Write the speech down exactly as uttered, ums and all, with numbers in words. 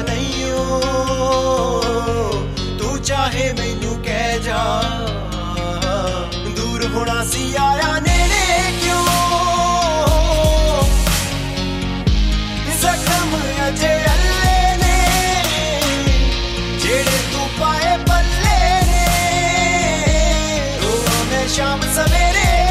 नहीं ओ तू चाहे मैनू कह जा दूर होना सी आया नेड़े क्यों जख्म अजे अल्ले ने जेड़े तू पाए पल्ले ने रोवां मैं शाम सवेरे